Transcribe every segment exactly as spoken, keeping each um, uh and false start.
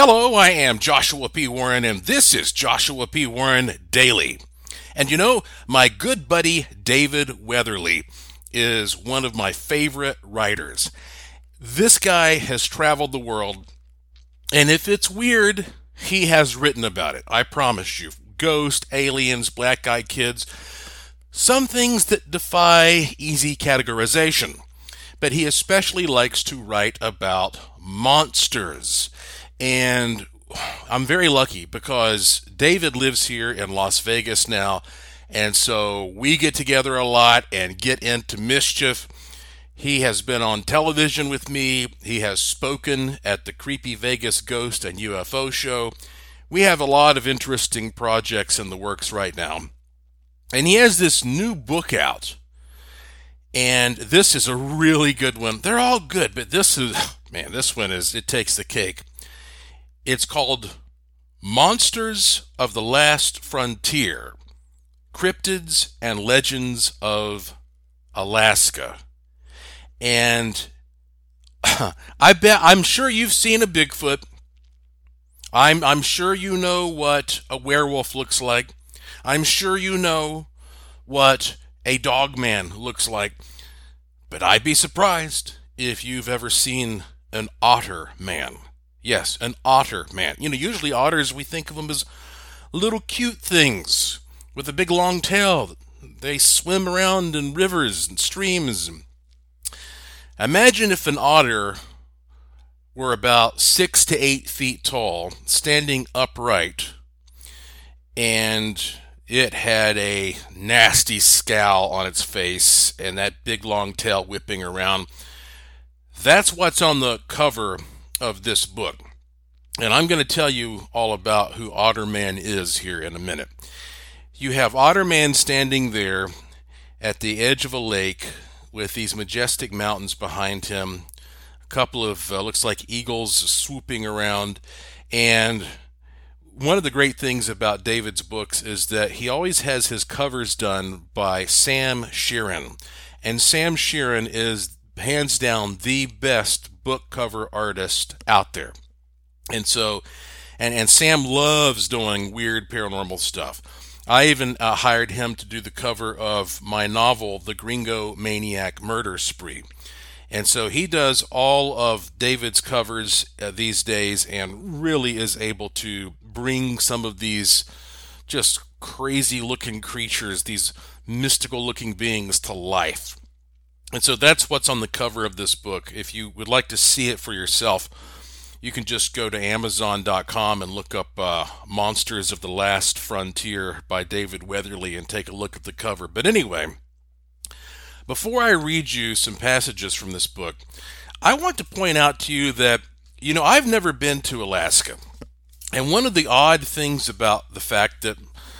Hello, I am Joshua P. Warren, and this is Joshua P. Warren Daily. And you know, my good buddy David Weatherly is one of my favorite writers. This guy has traveled the world, and if it's weird, he has written about it. I promise you. Ghosts, aliens, black-eyed kids, some things that defy easy categorization. But he especially likes to write about monsters. And I'm very lucky because David lives here in Las Vegas now, and so we get together a lot and get into mischief. He has been on television with me. He has spoken at the Creepy Vegas Ghost and U F O show. We have a lot of interesting projects in the works right now. And he has this new book out. And this is a really good one. They're all good, but this is, man, this one is, it takes the cake. It's called Monsters of the Last Frontier, Cryptids and Legends of Alaska. And I bet, I'm sure you've seen a Bigfoot. I'm, I'm sure you know what a werewolf looks like. I'm sure you know what a dog man looks like. But I'd be surprised if you've ever seen an otter man. Yes, an otter man. You know, usually otters, we think of them as little cute things with a big long tail. They swim around in rivers and streams. Imagine if an otter were about six to eight feet tall, standing upright, and it had a nasty scowl on its face and that big long tail whipping around. That's what's on the cover of this book. And I'm going to tell you all about who Otterman is here in a minute. You have Otterman standing there at the edge of a lake with these majestic mountains behind him. A couple of, uh, looks like eagles swooping around. And one of the great things about David's books is that he always has his covers done by Sam Sheeran. And Sam Sheeran is hands down the best book cover artist out there. And so, and, and Sam loves doing weird paranormal stuff. I even uh, hired him to do the cover of my novel, The Gringo Maniac Murder Spree. And so he does all of David's covers uh, these days and really is able to bring some of these just crazy looking creatures, these mystical looking beings to life. And so that's what's on the cover of this book. If you would like to see it for yourself, you can just go to amazon dot com and look up uh, Monsters of the Last Frontier by David Weatherly and take a look at the cover. But anyway, before I read you some passages from this book, I want to point out to you that, you know, I've never been to Alaska. And one of the odd things about the fact that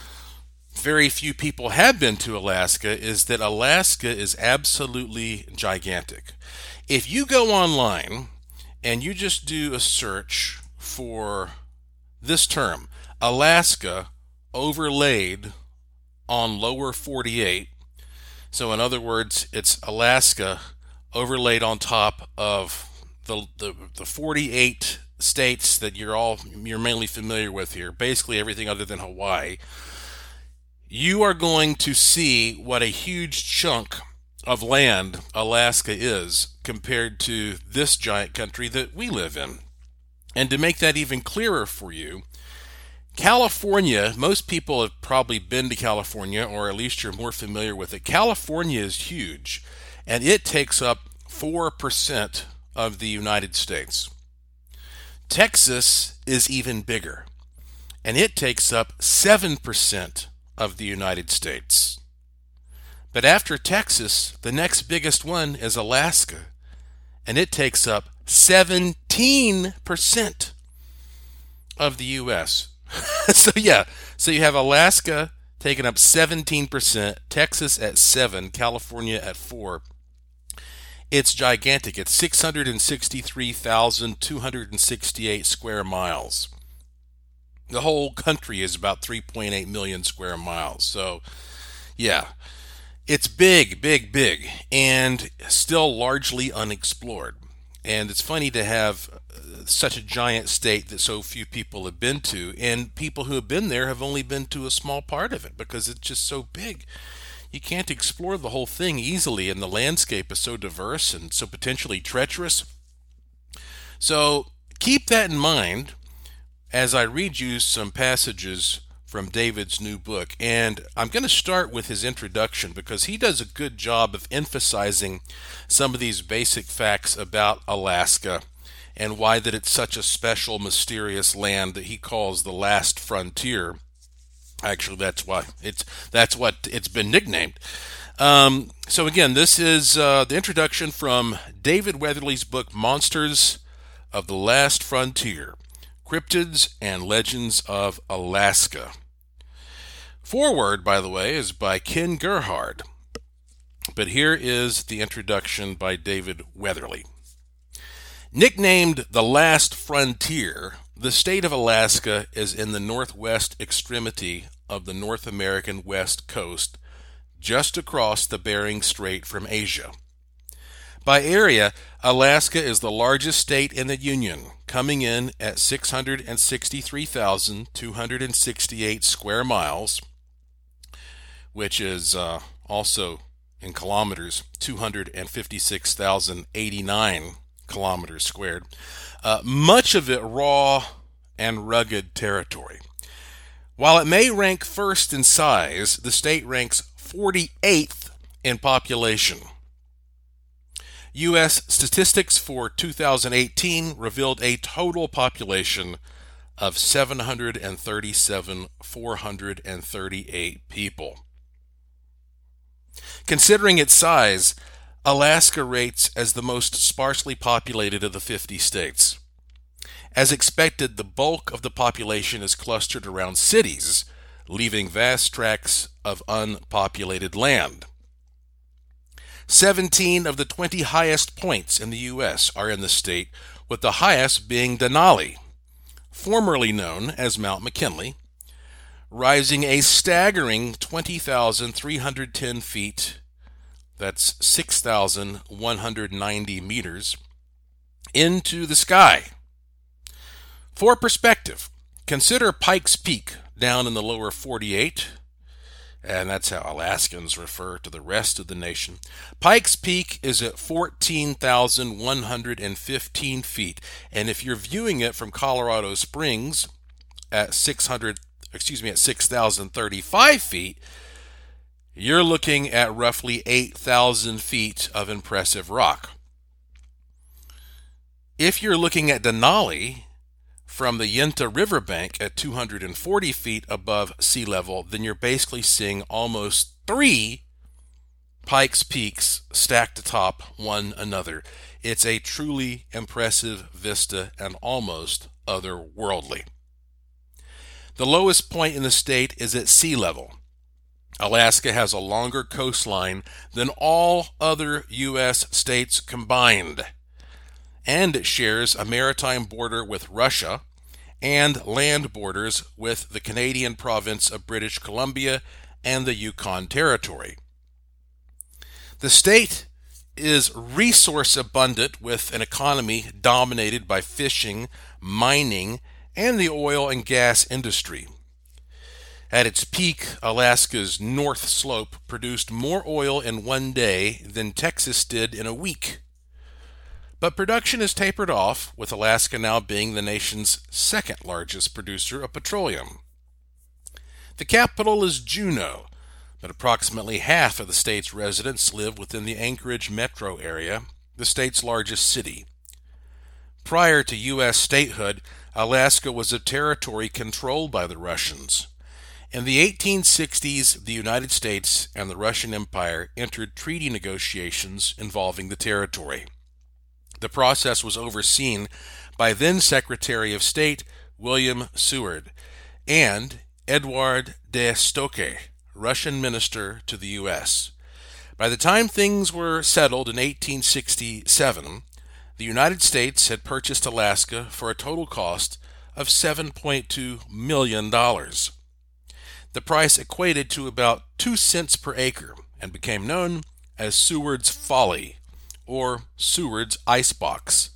very few people have been to Alaska is that Alaska is absolutely gigantic. If you go online and you just do a search for this term, Alaska overlaid on lower forty-eight, so in other words, it's Alaska overlaid on top of the the, the forty-eight states that you're all you're mainly familiar with here, basically everything other than Hawaii, you are going to see what a huge chunk of land Alaska is compared to this giant country that we live in. And to make that even clearer for you, California, most people have probably been to California, or at least you're more familiar with it. California is huge, and it takes up four percent of the United States. Texas is even bigger, and it takes up seven percent of the United States. But after Texas, the next biggest one is Alaska, and it takes up seventeen percent of the U S So yeah, so you have Alaska taking up seventeen percent, Texas at seven, California at four. It's gigantic. It's six hundred sixty-three thousand two hundred sixty-eight square miles. The whole country is about three point eight million square miles. So, yeah, it's big, big, big, and still largely unexplored. And it's funny to have uh, such a giant state that so few people have been to, and people who have been there have only been to a small part of it because it's just so big. You can't explore the whole thing easily, and the landscape is so diverse and so potentially treacherous. So keep that in mind as I read you some passages from David's new book. And I'm going to start with his introduction because he does a good job of emphasizing some of these basic facts about Alaska and why that it's such a special, mysterious land that he calls the last frontier. Actually, that's why it's that's what it's been nicknamed. Um, so again, this is uh, the introduction from David Weatherly's book, Monsters of the Last Frontier, Cryptids and Legends of Alaska. Foreword, by the way, is by Ken Gerhard. But here is the introduction by David Weatherly. Nicknamed the Last Frontier, the state of Alaska is in the northwest extremity of the North American west coast, just across the Bering Strait from Asia. By area, Alaska is the largest state in the Union, coming in at six hundred sixty-three thousand two hundred sixty-eight square miles, which is uh, also in kilometers, two hundred fifty-six thousand eighty-nine kilometers squared. Uh, much of it raw and rugged territory. While it may rank first in size, the state ranks forty-eighth in population. U S statistics for two thousand eighteen revealed a total population of seven hundred thirty-seven thousand four hundred thirty-eight people. Considering its size, Alaska rates as the most sparsely populated of the fifty states. As expected, the bulk of the population is clustered around cities, leaving vast tracts of unpopulated land. seventeen of the twenty highest points in the U S are in the state, with the highest being Denali, formerly known as Mount McKinley, rising a staggering twenty thousand three hundred ten feet, that's six thousand one hundred ninety meters, into the sky. For perspective, consider Pikes Peak down in the lower forty-eight, and that's how Alaskans refer to the rest of the nation. Pikes Peak is at fourteen thousand one hundred fifteen feet, and if you're viewing it from Colorado Springs at six hundred, excuse me, at six thousand thirty-five feet, you're looking at roughly eight thousand feet of impressive rock. If you're looking at Denali from the Yenta Riverbank at two hundred forty feet above sea level, then you're basically seeing almost three Pikes Peaks stacked atop one another. It's a truly impressive vista and almost otherworldly. The lowest point in the state is at sea level. Alaska has a longer coastline than all other U S states combined, and it shares a maritime border with Russia and land borders with the Canadian province of British Columbia and the Yukon Territory. The state is resource abundant with an economy dominated by fishing, mining, and the oil and gas industry. At its peak, Alaska's North Slope produced more oil in one day than Texas did in a week. But production has tapered off, with Alaska now being the nation's second largest producer of petroleum. The capital is Juneau, but approximately half of the state's residents live within the Anchorage metro area, the state's largest city. Prior to U S statehood, Alaska was a territory controlled by the Russians. In the eighteen sixties, the United States and the Russian Empire entered treaty negotiations involving the territory. The process was overseen by then Secretary of State William Seward and Edouard de Stoke, Russian minister to the U S. By the time things were settled in eighteen sixty-seven, the United States had purchased Alaska for a total cost of seven point two million dollars. The price equated to about two cents per acre and became known as Seward's Folly, or Seward's Icebox,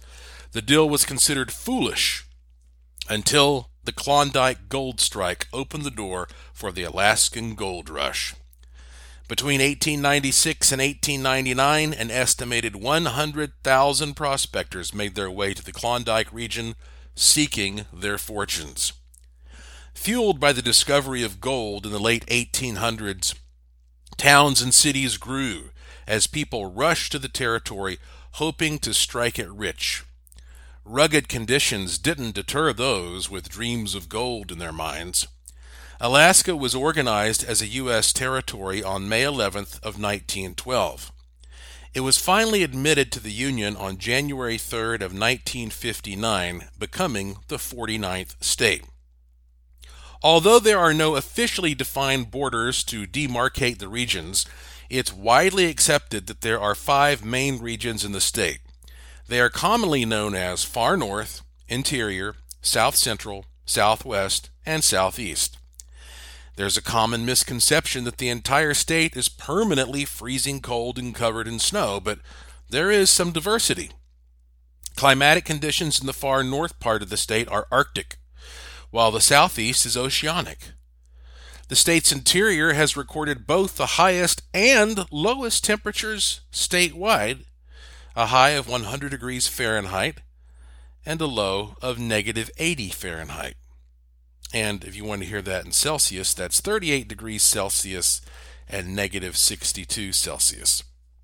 The deal was considered foolish until the Klondike Gold Strike opened the door for the Alaskan Gold Rush. Between eighteen ninety-six and eighteen ninety-nine, an estimated one hundred thousand prospectors made their way to the Klondike region seeking their fortunes. Fueled by the discovery of gold in the late eighteen hundreds, towns and cities grew as people rushed to the territory hoping to strike it rich. Rugged conditions didn't deter those with dreams of gold in their minds. Alaska was organized as a U S territory on May eleventh of nineteen twelve. It was finally admitted to the Union on January third of nineteen fifty-nine, becoming the forty-ninth state. Although there are no officially defined borders to demarcate the regions, it's widely accepted that there are five main regions in the state. They are commonly known as Far North, Interior, South Central, Southwest, and Southeast. There's a common misconception that the entire state is permanently freezing cold and covered in snow, but there is some diversity. Climatic conditions in the far north part of the state are Arctic, while the southeast is oceanic. The state's interior has recorded both the highest and lowest temperatures statewide, a high of one hundred degrees Fahrenheit and a low of negative eighty Fahrenheit. And if you want to hear that in Celsius, that's thirty-eight degrees Celsius and negative sixty-two Celsius.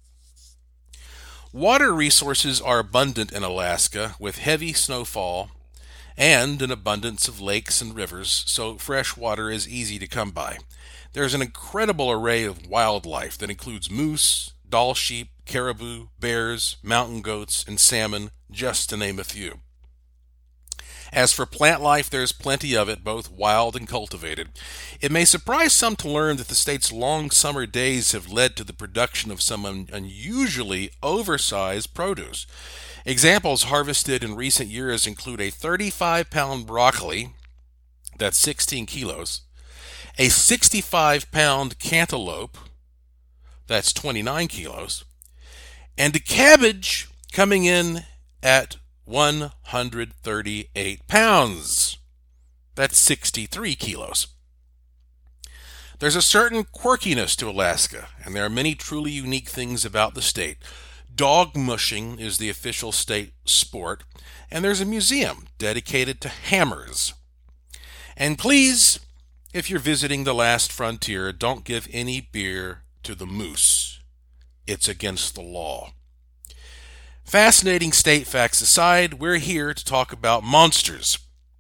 Water resources are abundant in Alaska, with heavy snowfall and an abundance of lakes and rivers, so fresh water is easy to come by. There's an incredible array of wildlife that includes moose, Dall sheep, caribou, bears, mountain goats, and salmon, just to name a few. As for plant life, there's plenty of it, both wild and cultivated. It may surprise some to learn that the state's long summer days have led to the production of some un- unusually oversized produce. Examples harvested in recent years include a thirty-five pound broccoli, that's sixteen kilos, a sixty-five pound cantaloupe, that's twenty-nine kilos, and a cabbage coming in at one hundred thirty-eight pounds. That's sixty-three kilos. There's a certain quirkiness to Alaska, and there are many truly unique things about the state. Dog mushing is the official state sport, and there's a museum dedicated to hammers. And please, if you're visiting the last frontier, don't give any beer to the moose. It's against the law. Fascinating state facts aside, we're here to talk about monsters.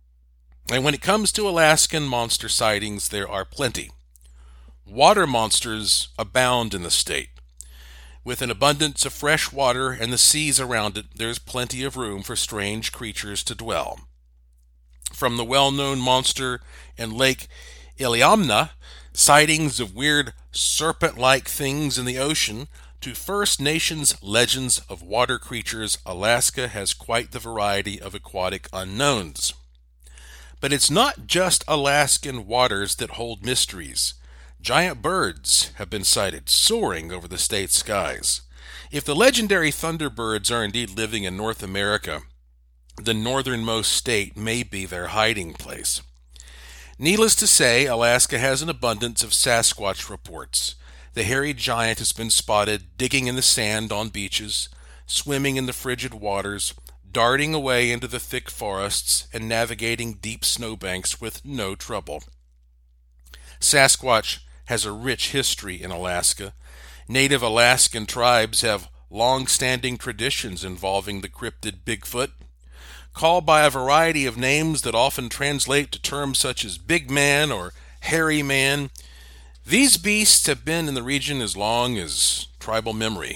And when it comes to Alaskan monster sightings, there are plenty. Water monsters abound in the state. With an abundance of fresh water and the seas around it, there's plenty of room for strange creatures to dwell. From the well-known monster in Lake Iliamna, sightings of weird serpent-like things in the ocean, to First Nations legends of water creatures, Alaska has quite the variety of aquatic unknowns. But it's not just Alaskan waters that hold mysteries. Giant birds have been sighted soaring over the state's skies. If the legendary thunderbirds are indeed living in North America, the northernmost state may be their hiding place. Needless to say, Alaska has an abundance of Sasquatch reports. The hairy giant has been spotted digging in the sand on beaches, swimming in the frigid waters, darting away into the thick forests, and navigating deep snowbanks with no trouble. Sasquatch has a rich history in Alaska. Native Alaskan tribes have long-standing traditions involving the cryptid Bigfoot. Called by a variety of names that often translate to terms such as big man or hairy man, these beasts have been in the region as long as tribal memory.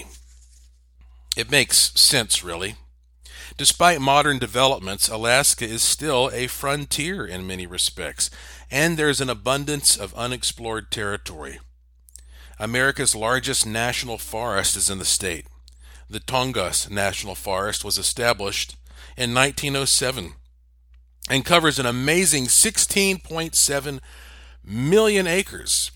It makes sense, really. Despite modern developments, Alaska is still a frontier in many respects, and there's an abundance of unexplored territory. America's largest national forest is in the state. The Tongass National Forest was established in nineteen oh seven and covers an amazing sixteen point seven million acres.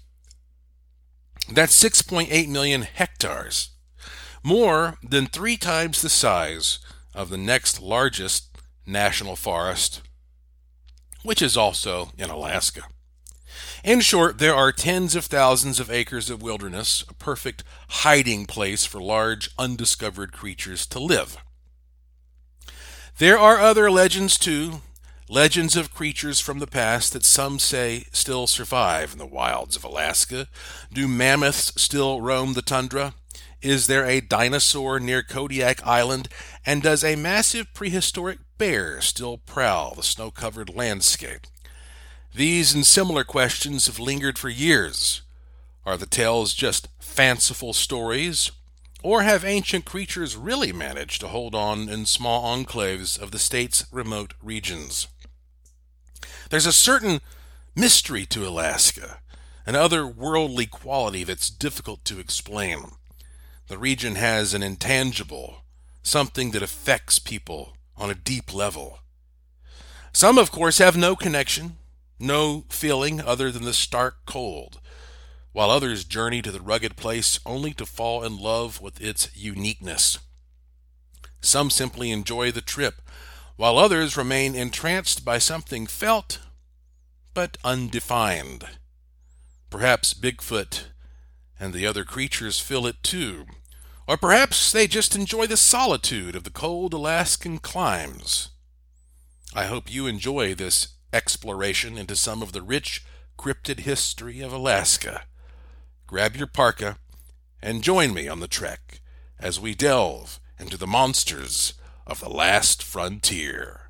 That's six point eight million hectares, more than three times the size of the next largest national forest, which is also in Alaska. In short, there are tens of thousands of acres of wilderness, a perfect hiding place for large, undiscovered creatures to live. There are other legends, too, legends of creatures from the past that some say still survive in the wilds of Alaska. Do mammoths still roam the tundra? Is there a dinosaur near Kodiak Island? And does a massive prehistoric bear still prowl the snow-covered landscape? These and similar questions have lingered for years. Are the tales just fanciful stories? Or have ancient creatures really managed to hold on in small enclaves of the state's remote regions? There's a certain mystery to Alaska, an otherworldly quality that's difficult to explain. The region has an intangible, something that affects people on a deep level. Some, of course, have no connection, no feeling other than the stark cold, while others journey to the rugged place only to fall in love with its uniqueness. Some simply enjoy the trip, while others remain entranced by something felt but undefined. Perhaps Bigfoot and the other creatures feel it too, or perhaps they just enjoy the solitude of the cold Alaskan climes. I hope you enjoy this exploration into some of the rich, cryptid history of Alaska. Grab your parka and join me on the trek as we delve into the monsters of the last frontier.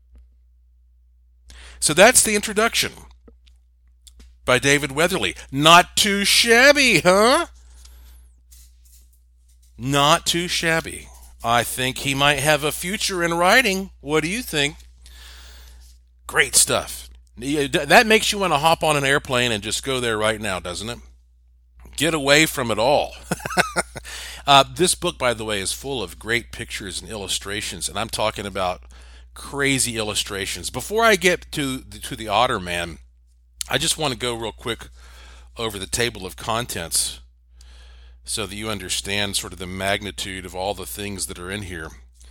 So that's the introduction by David Weatherly. Not too shabby, huh? Not too shabby. I think he might have a future in writing. What do you think? Great stuff. That makes you want to hop on an airplane and just go there right now, doesn't it? Get away from it all. uh, this book, by the way, is full of great pictures and illustrations, and I'm talking about crazy illustrations. Before I get to the, to the Otter Man, I just want to go real quick over the table of contents so that you understand sort of the magnitude of all the things that are in here.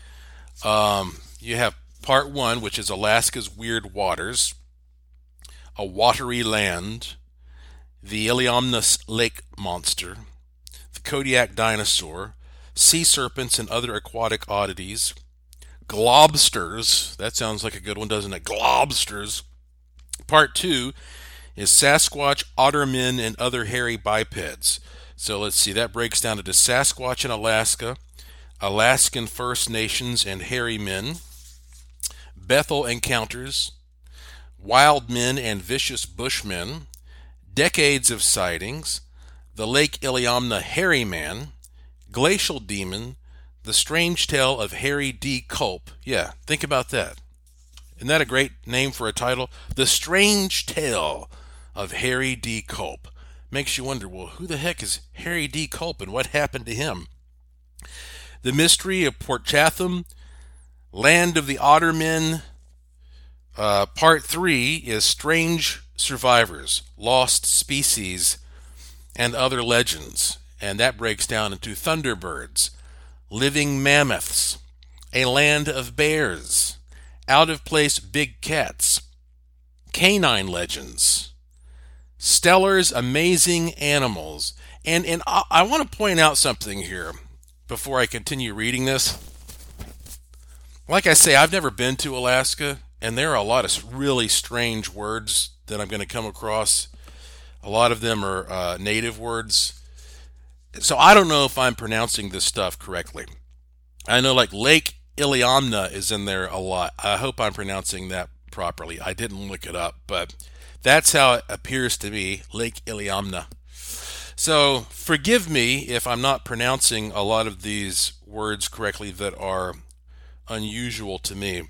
Um, you have Part one, which is Alaska's Weird Waters, A Watery Land, the Iliamna Lake Monster, the Kodiak Dinosaur, Sea Serpents and Other Aquatic Oddities, Globsters, that sounds like a good one, doesn't it? Globsters. Part two is Sasquatch, Ottermen, and Other Hairy Bipeds. So let's see, that breaks down into Sasquatch in Alaska, Alaskan First Nations and Hairy Men, Bethel Encounters, Wild Men and Vicious Bushmen, Decades of Sightings, the Lake Iliamna Hairy Man, Glacial Demon, The Strange Tale of Harry D. Culp. Yeah, think about that. Isn't that a great name for a title? The Strange Tale of Harry D. Culp. Makes you wonder, well, who the heck is Harry D. Culp and what happened to him? The Mystery of Port Chatham, Land of the Ottermen. Uh, part three is Strange Survivors, Lost Species, and Other Legends. And that breaks down into Thunderbirds, Living Mammoths, A Land of Bears, Out-of-Place Big Cats, Canine Legends, Stellar's Amazing Animals. And, and I, I want to point out something here before I continue reading this. Like I say, I've never been to Alaska, and there are a lot of really strange words that I'm going to come across. A lot of them are uh, native words. So I don't know if I'm pronouncing this stuff correctly. I know like Lake Iliamna is in there a lot. I hope I'm pronouncing that properly. I didn't look it up, but that's how it appears to me, Lake Iliamna. So forgive me if I'm not pronouncing a lot of these words correctly that are unusual to me.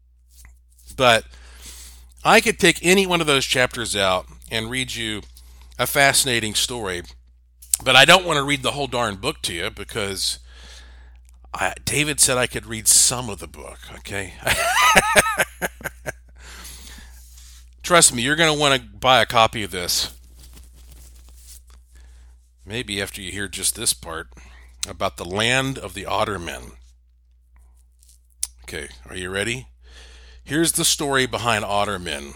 But I could pick any one of those chapters out and read you a fascinating story. But I don't want to read the whole darn book to you because I, David said I could read some of the book, okay? Trust me, you're going to want to buy a copy of this. Maybe after you hear just this part about the Land of the Ottermen. Okay, are you ready? Here's the story behind otter men.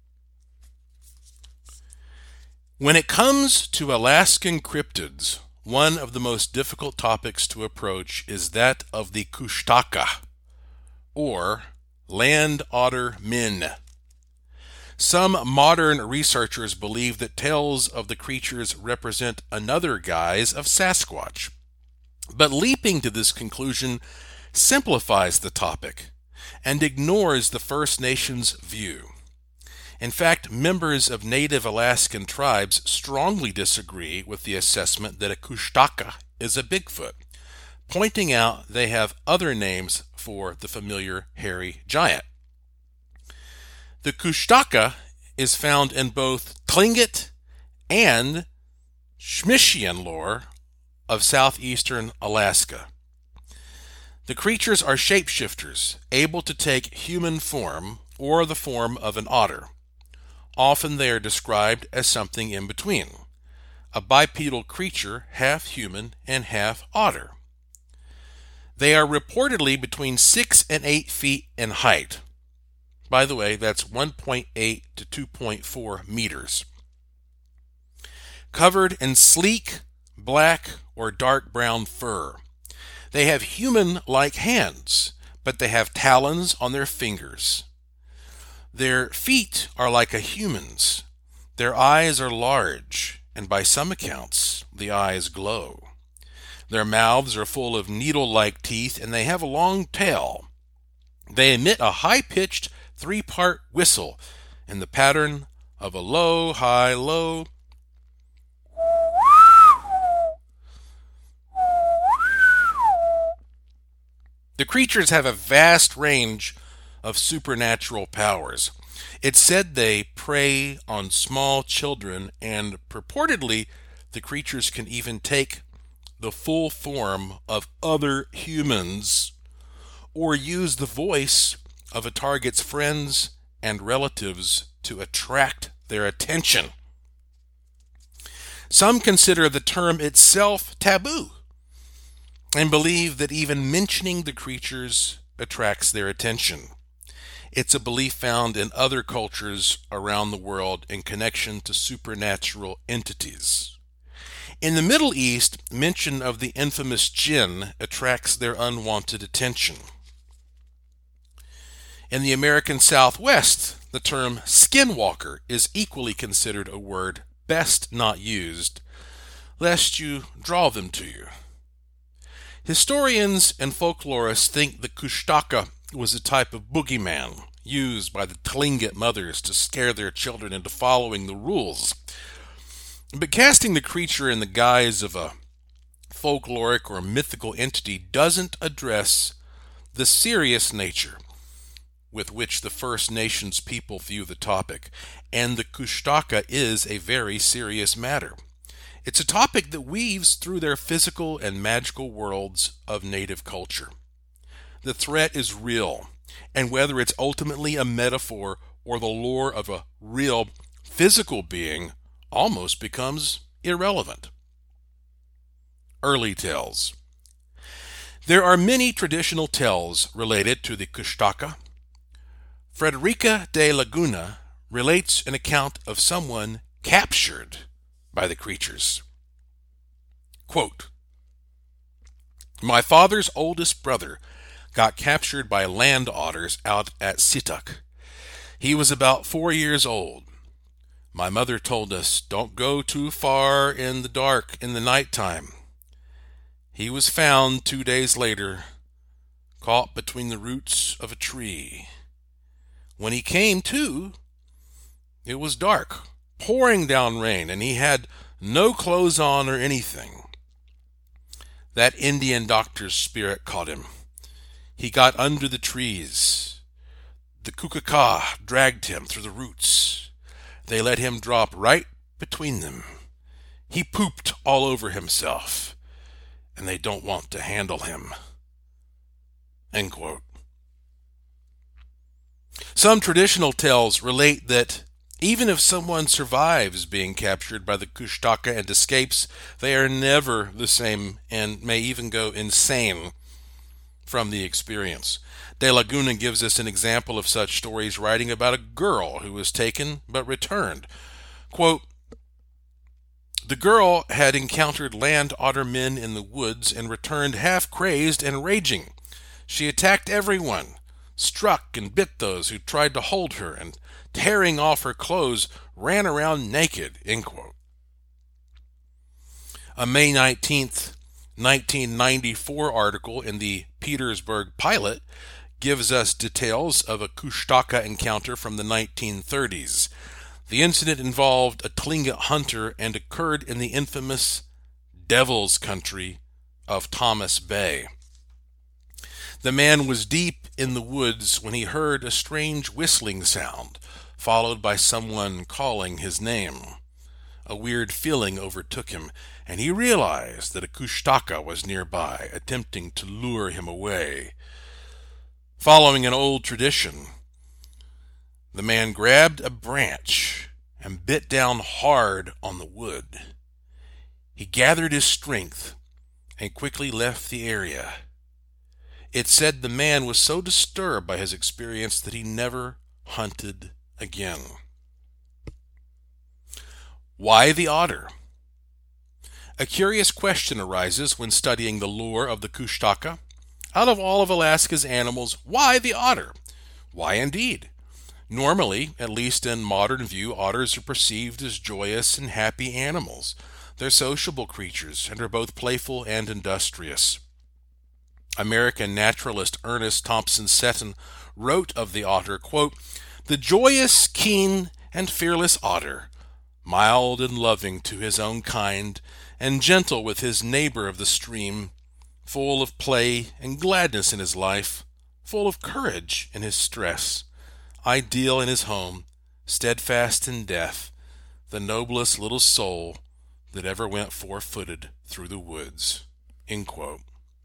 When it comes to Alaskan cryptids, one of the most difficult topics to approach is that of the Kushtaka, or land otter men. Some modern researchers believe that tales of the creatures represent another guise of Sasquatch. But leaping to this conclusion simplifies the topic and ignores the First Nations view. In fact, members of native Alaskan tribes strongly disagree with the assessment that a Kushtaka is a Bigfoot, pointing out they have other names for the familiar hairy giant. The Kushtaka is found in both Tlingit and Tsimshian lore of southeastern Alaska. The creatures are shapeshifters, able to take human form or the form of an otter. Often they are described as something in between, a bipedal creature half human and half otter. They are reportedly between six and eight feet in height. By the way, that's one point eight to two point four meters. Covered in sleek, black, or dark brown fur. They have human-like hands, but they have talons on their fingers. Their feet are like a human's. Their eyes are large, and by some accounts, the eyes glow. Their mouths are full of needle-like teeth, and they have a long tail. They emit a high-pitched three-part whistle in the pattern of a low, high, low. The creatures have a vast range of supernatural powers. It's said they prey on small children, and purportedly the creatures can even take the full form of other humans or use the voice of a target's friends and relatives to attract their attention. Some consider the term itself taboo and believe that even mentioning the creatures attracts their attention. It's a belief found in other cultures around the world in connection to supernatural entities. In the Middle East, mention of the infamous jinn attracts their unwanted attention. In the American Southwest, the term skinwalker is equally considered a word best not used, lest you draw them to you. Historians and folklorists think the Kushtaka was a type of boogeyman used by the Tlingit mothers to scare their children into following the rules. But casting the creature in the guise of a folkloric or mythical entity doesn't address the serious nature with which the First Nations people view the topic, and the Kushtaka is a very serious matter. It's a topic that weaves through their physical and magical worlds of native culture. The threat is real, and whether it's ultimately a metaphor or the lore of a real physical being almost becomes irrelevant. Early tales. There are many traditional tales related to the Kushtaka. Frederica de Laguna relates an account of someone captured by the creatures. Quote, "My father's oldest brother got captured by land otters out at Sitak. He was about four years old. My mother told us, don't go too far in the dark in the nighttime. He was found two days later, caught between the roots of a tree. When he came to, it was dark, pouring down rain, and he had no clothes on or anything. That Indian doctor's spirit caught him. He got under the trees. The Kukaka dragged him through the roots. They let him drop right between them. He pooped all over himself, and they don't want to handle him." End quote. Some traditional tales relate that even if someone survives being captured by the Kushtaka and escapes, they are never the same and may even go insane. from the experience. De Laguna gives us an example of such stories, writing about a girl who was taken but returned. Quote, "The girl had encountered land otter men in the woods and returned half crazed and raging. She attacked everyone, struck and bit those who tried to hold her, and tearing off her clothes, ran around naked." End quote. A May nineteenth, nineteen ninety-four article in the Petersburg Pilot gives us details of a Kushtaka encounter from the nineteen thirties. The incident involved a Tlingit hunter and occurred in the infamous Devil's Country of Thomas Bay. The man was deep in the woods when he heard a strange whistling sound, followed by someone calling his name. A weird feeling overtook him, and he realized that a Kushtaka was nearby, attempting to lure him away. Following an old tradition, the man grabbed a branch and bit down hard on the wood. He gathered his strength and quickly left the area. It said the man was so disturbed by his experience that he never hunted again. Why the otter? A curious question arises when studying the lore of the Kushtaka. Out of all of Alaska's animals, why the otter? Why indeed? Normally, at least in modern view, otters are perceived as joyous and happy animals. They're sociable creatures and are both playful and industrious. American naturalist Ernest Thompson Seton wrote of the otter, quote, "The joyous, keen, and fearless otter, mild and loving to his own kind, and gentle with his neighbor of the stream, full of play and gladness in his life, full of courage in his stress, ideal in his home, steadfast in death, the noblest little soul that ever went four-footed through the woods." End quote.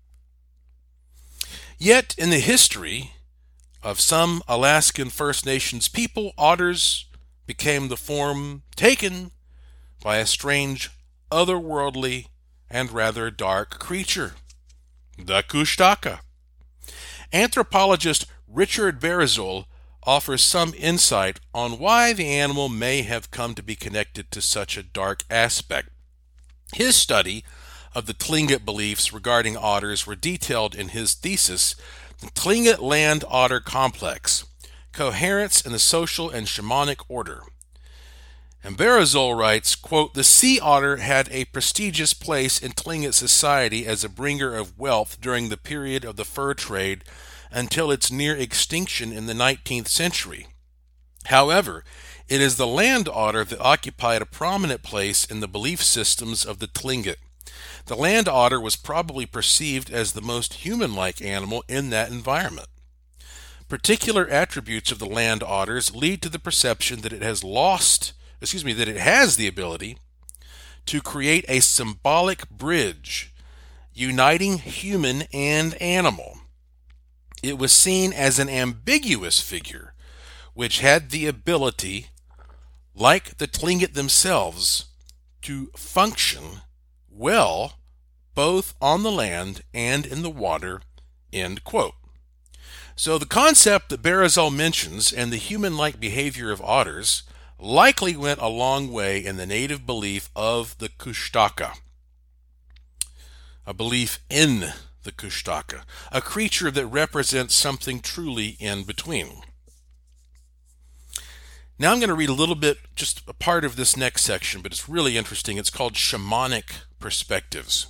Yet in the history of some Alaskan First Nations people, otters became the form taken by a strange, otherworldly, and rather dark creature, the Kushtaka. Anthropologist Richard Barazol offers some insight on why the animal may have come to be connected to such a dark aspect. His study of the Tlingit beliefs regarding otters were detailed in his thesis, The Tlingit Land Otter Complex, Coherence in the Social and Shamanic Order. And Barazol writes, quote, "The sea otter had a prestigious place in Tlingit society as a bringer of wealth during the period of the fur trade until its near extinction in the nineteenth century. However, it is the land otter that occupied a prominent place in the belief systems of the Tlingit. The land otter was probably perceived as the most human-like animal in that environment. Particular attributes of the land otters lead to the perception that it has lost, excuse me, that it has the ability to create a symbolic bridge uniting human and animal. It was seen as an ambiguous figure which had the ability, like the Tlingit themselves, to function well both on the land and in the water." End quote. So the concept that Barazol mentions and the human-like behavior of otters likely went a long way in the native belief of the Kushtaka, a belief in the Kushtaka, a creature that represents something truly in between. Now I'm going to read a little bit, just a part of this next section, but it's really interesting. It's called Shamanic Perspectives.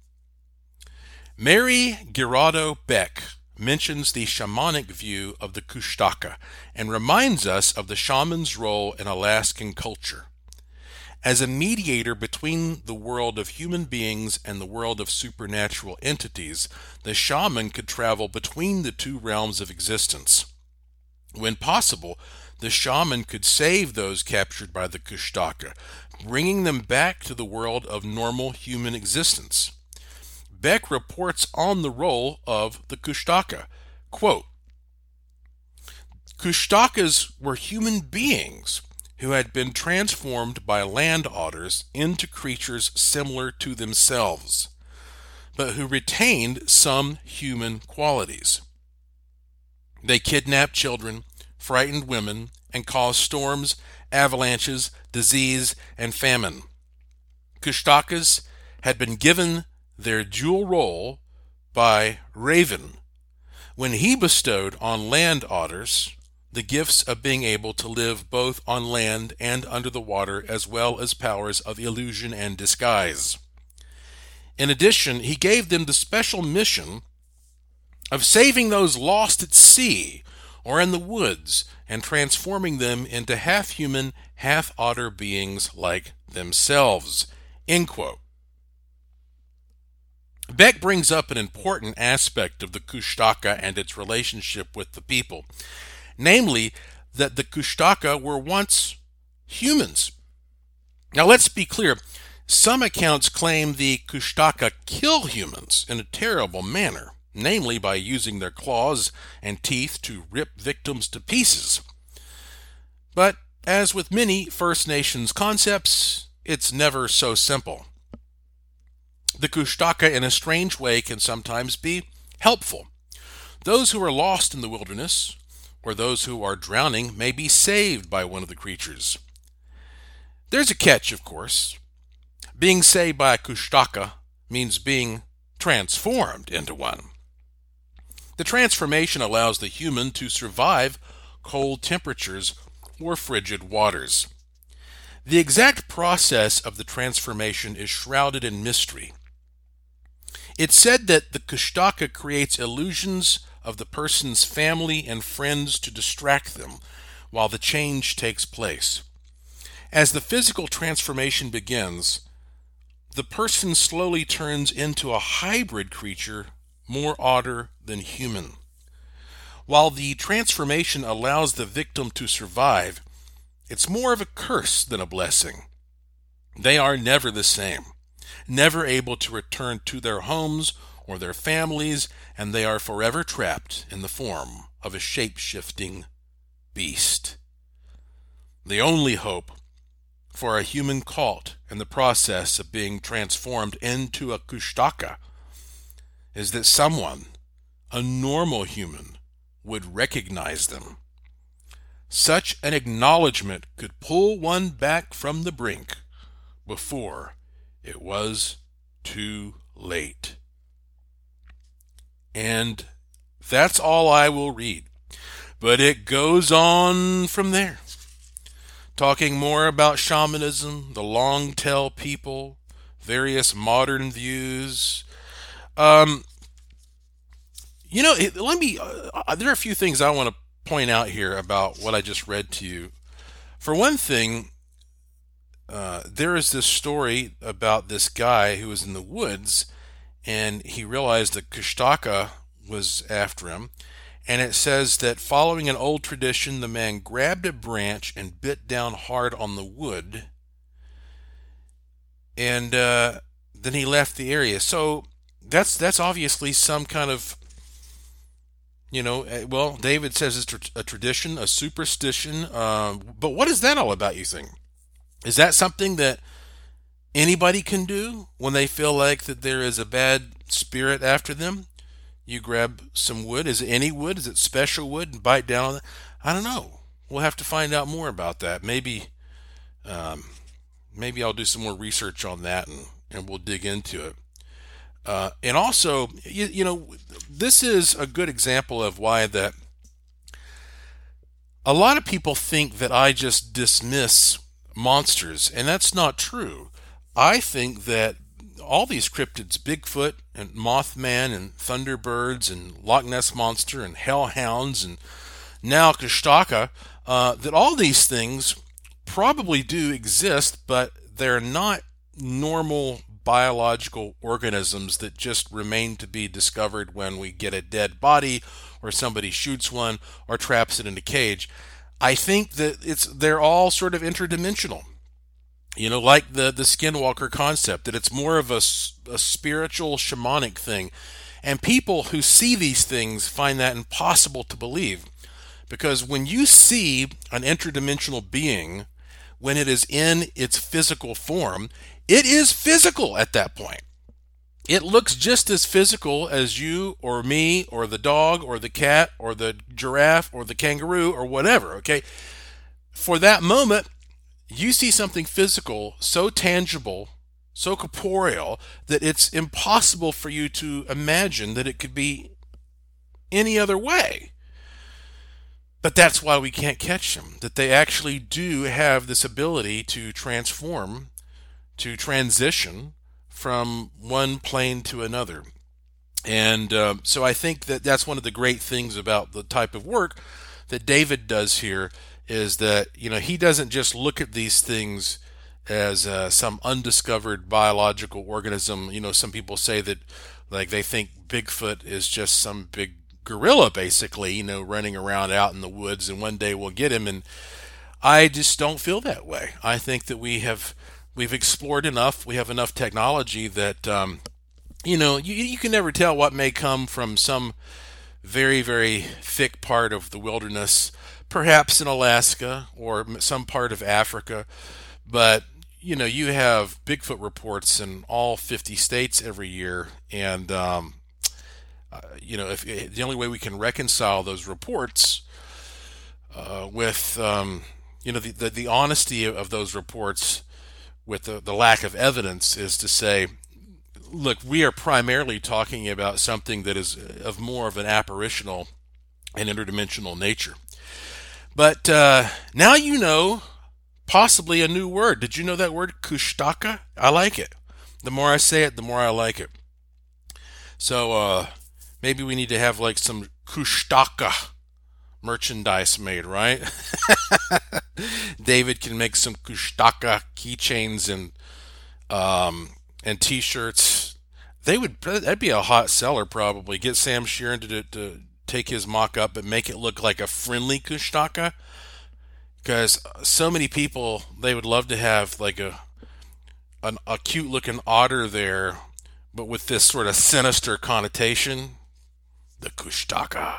Mary Giraudo Beck mentions the shamanic view of the Kushtaka and reminds us of the shaman's role in Alaskan culture. As a mediator between the world of human beings and the world of supernatural entities, the shaman could travel between the two realms of existence. When possible, the shaman could save those captured by the Kushtaka, bringing them back to the world of normal human existence. Beck reports on the role of the Kushtaka. Quote, "Kushtakas were human beings who had been transformed by land otters into creatures similar to themselves. but who retained some human qualities. They kidnapped children, frightened women, and caused storms, avalanches, disease, and famine. Kushtkas had been given their dual role by Raven when he bestowed on land otters the gifts of being able to live both on land and under the water, as well as powers of illusion and disguise. In addition, he gave them the special mission of saving those lost at sea or in the woods and transforming them into half-human, half-otter beings like themselves. End quote. Beck brings up an important aspect of the Kushtaka and its relationship with the people, namely that the Kushtaka were once humans. Now let's be clear. Some accounts claim the Kushtaka kill humans in a terrible manner, namely by using their claws and teeth to rip victims to pieces. But as with many First Nations concepts, it's never so simple. The Kushtaka, in a strange way, can sometimes be helpful. Those who are lost in the wilderness, or those who are drowning, may be saved by one of the creatures. There's a catch, of course. Being saved by a Kushtaka means being transformed into one. The transformation allows the human to survive cold temperatures or frigid waters. The exact process of the transformation is shrouded in mystery. It's said that the Kushtaka creates illusions of the person's family and friends to distract them while the change takes place. As the physical transformation begins, the person slowly turns into a hybrid creature, more otter than human. While the transformation allows the victim to survive, it's more of a curse than a blessing. They are never the same, never able to return to their homes or their families, and they are forever trapped in the form of a shape-shifting beast. The only hope for a human caught in the process of being transformed into a Kushtaka is that someone, a normal human, would recognize them. Such an acknowledgement could pull one back from the brink before it was too late. And that's all I will read. But it goes on from there, talking more about shamanism, the long-tail people, various modern views. Um, you know, let me, uh, there are a few things I want to point out here about what I just read to you. For one thing, uh, there is this story about this guy who was in the woods, and he realized that Kushtaka was after him. And it says that following an old tradition, the man grabbed a branch and bit down hard on the wood. And uh, then he left the area. So that's that's obviously some kind of, you know, well, David says it's a tradition, a superstition. Uh, but what is that all about, you think? Is that something that anybody can do when they feel like that there is a bad spirit after them? You grab some wood. Is it any wood? Is it special wood and bite down on it? I don't know. We'll have to find out more about that. Maybe um, maybe I'll do some more research on that and, and we'll dig into it. Uh, and also, you, you know, this is a good example of why that a lot of people think that I just dismiss monsters, and that's not true. I think that all these cryptids, Bigfoot and Mothman and Thunderbirds and Loch Ness Monster and Hellhounds and now Kushtaka, uh, that all these things probably do exist, but they're not normal biological organisms that just remain to be discovered when we get a dead body or somebody shoots one or traps it in a cage. I think that it's they're all sort of interdimensional. You know, like the, the skinwalker concept, that it's more of a, a spiritual, shamanic thing. And people who see these things find that impossible to believe. Because when you see an interdimensional being, when it is in its physical form, it is physical at that point. It looks just as physical as you or me or the dog or the cat or the giraffe or the kangaroo or whatever, okay? For that moment, you see something physical, so tangible, so corporeal, that it's impossible for you to imagine that it could be any other way. But that's why we can't catch them, that they actually do have this ability to transform, to transition from one plane to another. And uh, so I think that that's one of the great things about the type of work that David does here, is that, you know, he doesn't just look at these things as uh, some undiscovered biological organism. You know, some people say that, like, they think Bigfoot is just some big gorilla, basically, you know, running around out in the woods, and one day we'll get him. And I just don't feel that way. I think that we have we've explored enough. We have enough technology that um, you know, you, you can never tell what may come from some very, very thick part of the wilderness, perhaps in Alaska or some part of Africa. But, you know, you have Bigfoot reports in all fifty states every year. And, um, uh, you know, if the only way we can reconcile those reports uh, with, um, you know, the, the, the honesty of those reports with the, the lack of evidence is to say, look, we are primarily talking about something that is of more of an apparitional and interdimensional nature. But uh, now you know possibly a new word. Did you know that word, Kushtaka? I like it. The more I say it, the more I like it. So uh, maybe we need to have like some Kushtaka merchandise made, right? David can make some Kushtaka keychains and um, and T-shirts. They would that'd be a hot seller probably. Get Sam Sheeran to, to take his mock-up but make it look like a friendly Kushtaka, because so many people, they would love to have like a an, a cute-looking otter there, but with this sort of sinister connotation, the Kushtaka.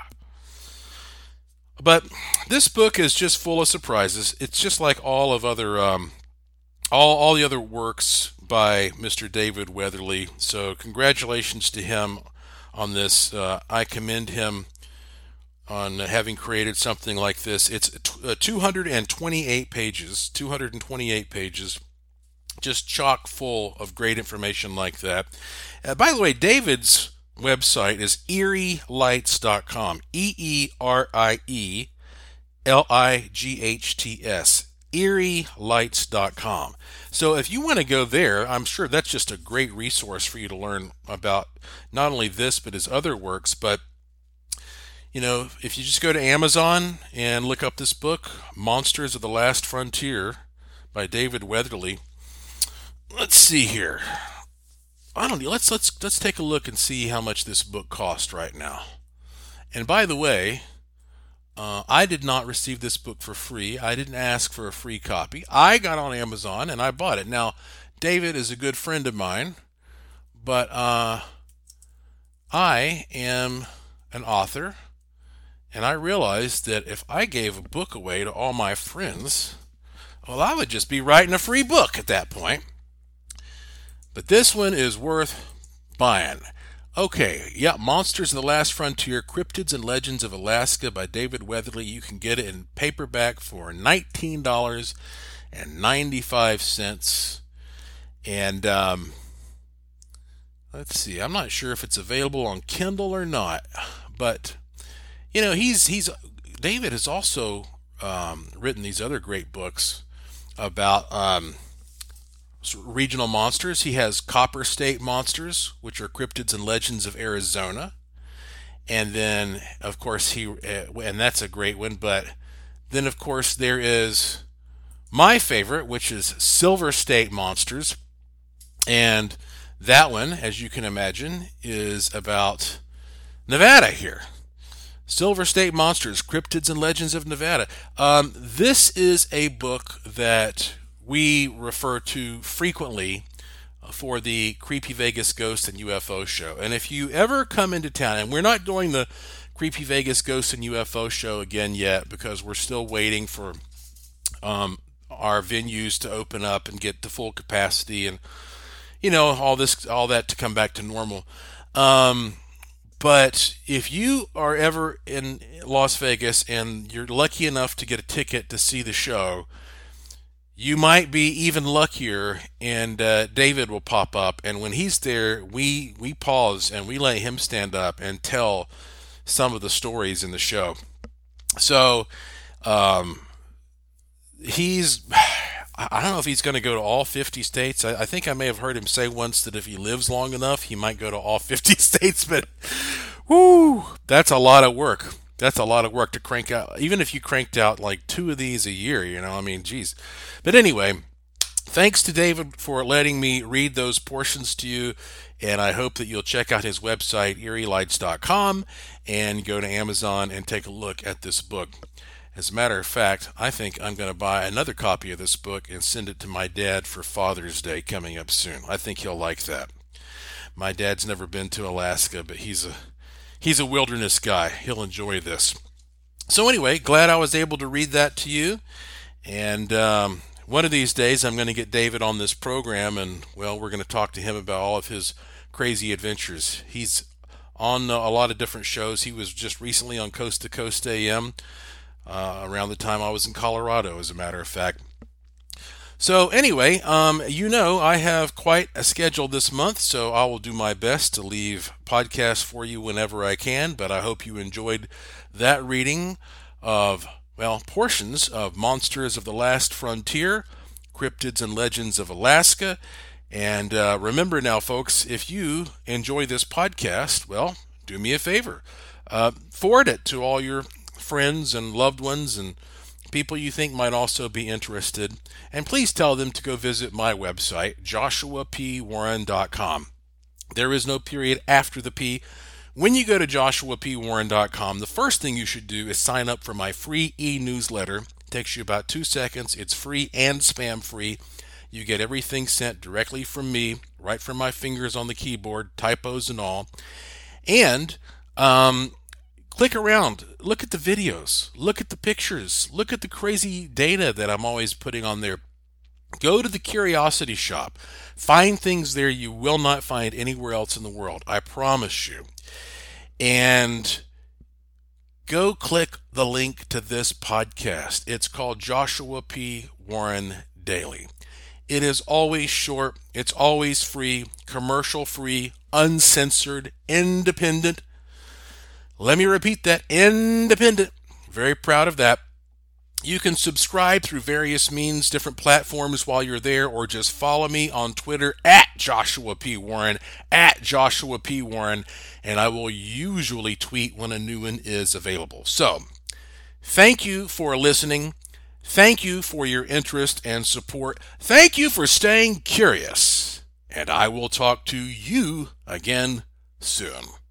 But this book is just full of surprises. It's just like all of other um, all all the other works by Mister David Weatherly. So congratulations to him on this. Uh, I commend him on having created something like this. It's two hundred twenty-eight pages, two hundred twenty-eight pages, just chock full of great information like that. Uh, by the way, David's website is eerie lights dot com. E E R I E L I G H T S. eerie lights dot com. So if you want to go there, I'm sure that's just a great resource for you to learn about not only this but his other works. But you know, if you just go to Amazon and look up this book, Monsters of the Last Frontier by David Weatherly. Let's see here. I don't know. Let's let's let's take a look and see how much this book costs right now. And by the way, uh, I did not receive this book for free. I didn't ask for a free copy. I got on Amazon and I bought it. Now, David is a good friend of mine, but uh, I am an author, and I realized that if I gave a book away to all my friends, well, I would just be writing a free book at that point. But this one is worth buying. Okay, yeah, Monsters of the Last Frontier, Cryptids and Legends of Alaska by David Weatherly. You can get it in paperback for nineteen dollars and ninety-five cents. And um, let's see, I'm not sure if it's available on Kindle or not. But, you know, he's he's David has also um, written these other great books about Um, regional monsters. He has Copper State Monsters, which are cryptids and legends of Arizona. And then, of course, he, and that's a great one. But then, of course, there is my favorite, which is Silver State Monsters. And that one, as you can imagine, is about Nevada here. Silver State Monsters, Cryptids and Legends of Nevada. Um, this is a book that we refer to frequently for the Creepy Vegas Ghost and U F O show. And if you ever come into town, and we're not doing the Creepy Vegas Ghost and U F O show again yet because we're still waiting for um, our venues to open up and get to full capacity. And, you know, all this, all that to come back to normal. Um, but if you are ever in Las Vegas and you're lucky enough to get a ticket to see the show, you might be even luckier, and uh, David will pop up. And when he's there, we we pause and we let him stand up and tell some of the stories in the show. So um, he's, I don't know if he's going to go to all fifty states. I, I think I may have heard him say once that if he lives long enough, he might go to all fifty states. But whoo, that's a lot of work. That's a lot of work to crank out. Even if you cranked out like two of these a year, you know, I mean, geez. But anyway, thanks to David for letting me read those portions to you. And I hope that you'll check out his website, eerie lights dot com, and go to Amazon and take a look at this book. As a matter of fact, I think I'm going to buy another copy of this book and send it to my dad for Father's Day coming up soon. I think he'll like that. My dad's never been to Alaska, but he's a He's a wilderness guy. He'll enjoy this. So anyway, glad I was able to read that to you. And um, one of these days I'm going to get David on this program, and, well, we're going to talk to him about all of his crazy adventures. He's on a lot of different shows. He was just recently on Coast to Coast A M uh, around the time I was in Colorado, as a matter of fact. So anyway, um, you know, I have quite a schedule this month, so I will do my best to leave podcasts for you whenever I can, but I hope you enjoyed that reading of, well, portions of Monsters of the Last Frontier, Cryptids and Legends of Alaska. And uh, remember now, folks, if you enjoy this podcast, well, do me a favor. Uh, forward it to all your friends and loved ones and people you think might also be interested, and please tell them to go visit my website, joshua p warren dot com. There is no period after the P. When you go to joshua p warren dot com, the first thing you should do is sign up for my free e-newsletter. It takes you about two seconds. It's free and spam-free. You get everything sent directly from me, right from my fingers on the keyboard, typos and all. And um, click around, look at the videos, look at the pictures, look at the crazy data that I'm always putting on there. Go to the Curiosity Shop. Find things there you will not find anywhere else in the world. I promise you. And go click the link to this podcast. It's called Joshua P. Warren Daily. It is always short. It's always free, commercial free, uncensored, independent. Let me repeat that, independent. Very proud of that. You can subscribe through various means, different platforms while you're there, or just follow me on Twitter at Joshua P. Warren, at Joshua P. Warren, and I will usually tweet when a new one is available. So, thank you for listening. Thank you for your interest and support. Thank you for staying curious. And I will talk to you again soon.